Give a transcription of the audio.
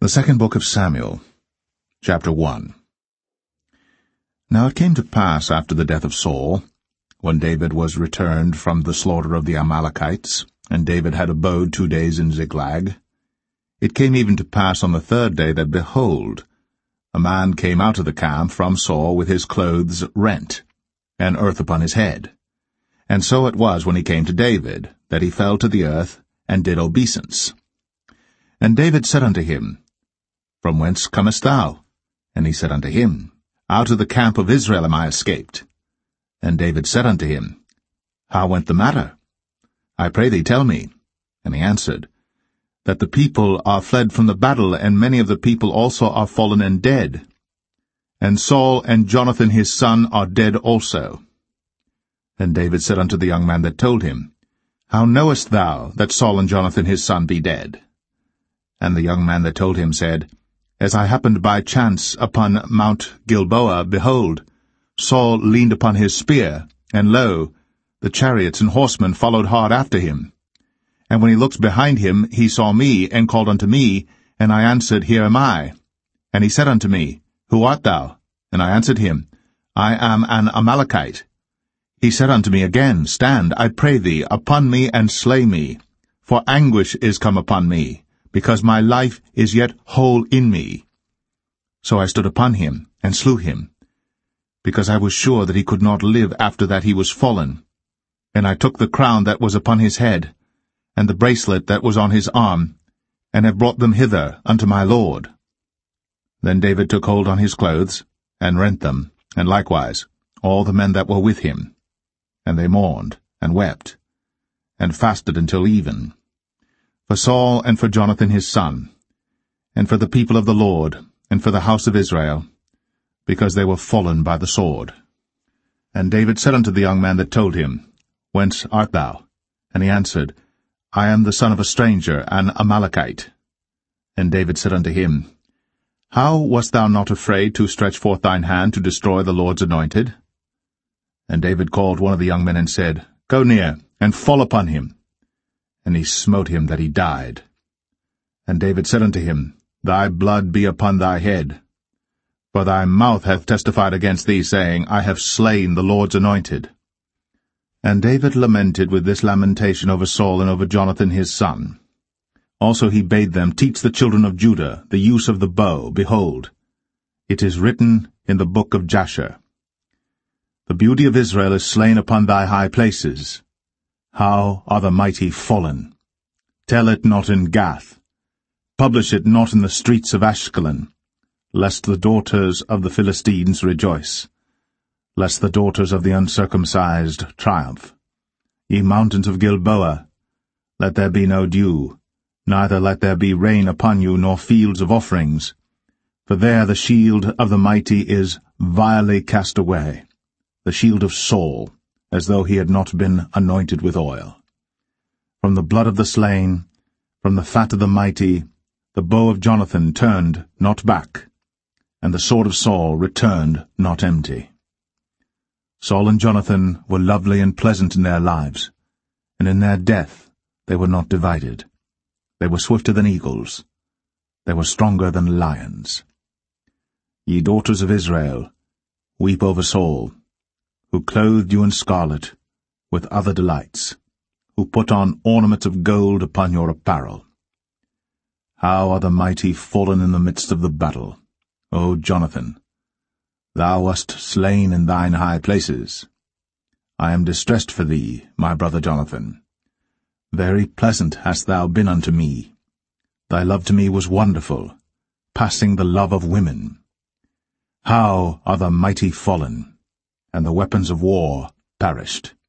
The second book of Samuel, chapter 1. Now it came to pass after the death of Saul, when David was returned from the slaughter of the Amalekites, and David had abode 2 days in Ziklag, it came even to pass on the 3rd day that, behold, a man came out of the camp from Saul with his clothes rent, and earth upon his head. And so it was when he came to David, that he fell to the earth, and did obeisance. And David said unto him, From whence comest thou? And he said unto him, Out of the camp of Israel am I escaped. And David said unto him, How went the matter? I pray thee, tell me. And he answered, That the people are fled from the battle, and many of the people also are fallen and dead. And Saul and Jonathan his son are dead also. And David said unto the young man that told him, How knowest thou that Saul and Jonathan his son be dead? And the young man that told him said, As I happened by chance upon Mount Gilboa, behold, Saul leaned upon his spear, and lo, the chariots and horsemen followed hard after him. And when he looked behind him, he saw me, and called unto me, and I answered, Here am I. And he said unto me, Who art thou? And I answered him, I am an Amalekite. He said unto me again, Stand, I pray thee, upon me, and slay me, for anguish is come upon me, because my life is yet whole in me. So I stood upon him, and slew him, because I was sure that he could not live after that he was fallen. And I took the crown that was upon his head, and the bracelet that was on his arm, and have brought them hither unto my lord. Then David took hold on his clothes, and rent them, and likewise all the men that were with him. And they mourned, and wept, and fasted until even, for Saul and for Jonathan his son, and for the people of the Lord, and for the house of Israel, because they were fallen by the sword. And David said unto the young man that told him, Whence art thou? And he answered, I am the son of a stranger, an Amalekite. And David said unto him, How wast thou not afraid to stretch forth thine hand to destroy the Lord's anointed? And David called one of the young men and said, Go near, and fall upon him. And he smote him that he died. And David said unto him, Thy blood be upon thy head. For thy mouth hath testified against thee, saying, I have slain the Lord's anointed. And David lamented with this lamentation over Saul and over Jonathan his son. Also he bade them teach the children of Judah the use of the bow. Behold, it is written in the book of Jasher, The beauty of Israel is slain upon thy high places. How are the mighty fallen! Tell it not in Gath. Publish it not in the streets of Ashkelon, lest the daughters of the Philistines rejoice, lest the daughters of the uncircumcised triumph. Ye mountains of Gilboa, let there be no dew, neither let there be rain upon you, nor fields of offerings. For there the shield of the mighty is vilely cast away, the shield of Saul, as though he had not been anointed with oil. From the blood of the slain, from the fat of the mighty, the bow of Jonathan turned not back, and the sword of Saul returned not empty. Saul and Jonathan were lovely and pleasant in their lives, and in their death they were not divided. They were swifter than eagles. They were stronger than lions. Ye daughters of Israel, weep over Saul, who clothed you in scarlet, with other delights, who put on ornaments of gold upon your apparel. How are the mighty fallen in the midst of the battle, O Jonathan! Thou wast slain in thine high places. I am distressed for thee, my brother Jonathan. Very pleasant hast thou been unto me. Thy love to me was wonderful, passing the love of women. How are the mighty fallen, and the weapons of war perished!